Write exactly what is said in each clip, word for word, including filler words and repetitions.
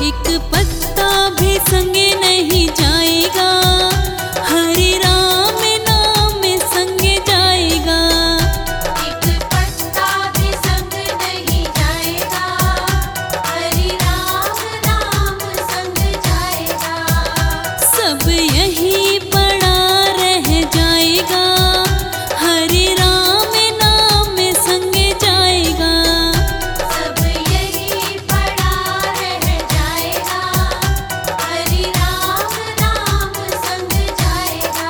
एक पत्ता भी संगे नहीं जाएगा, हरे राम नाम संगे जाएगा। एक पत्ता भी संग नहीं जाएगा, हरि राम नाम संग जाएगा। सब यही पड़ा रह जाएगा, हरे राम नाम संगे जाएगा। सब यही पड़ा रह जाएगा, हरि राम नाम संग जाएगा।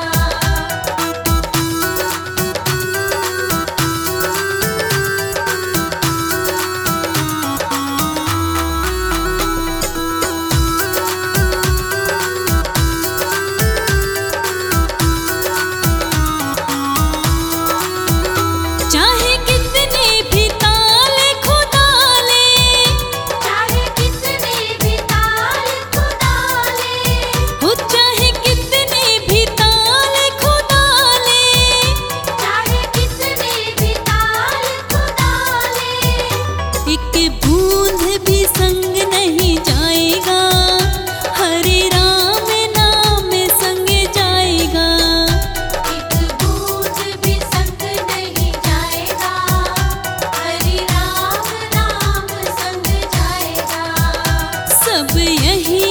चाहे कितने भी ताले खुदा ले, चाहे कितने भी ताल खुदा ले, हो चाहे कितने भी ताले खुदा ले, चाहे कितने भी ताल खुदा ले। एक बूंद भी संग नहीं जाएगा, हरे राम नाम संगे जाएगा। एक बूंद भी संग नहीं जाएगा, हरि राम नाम संग जाएगा। सब यही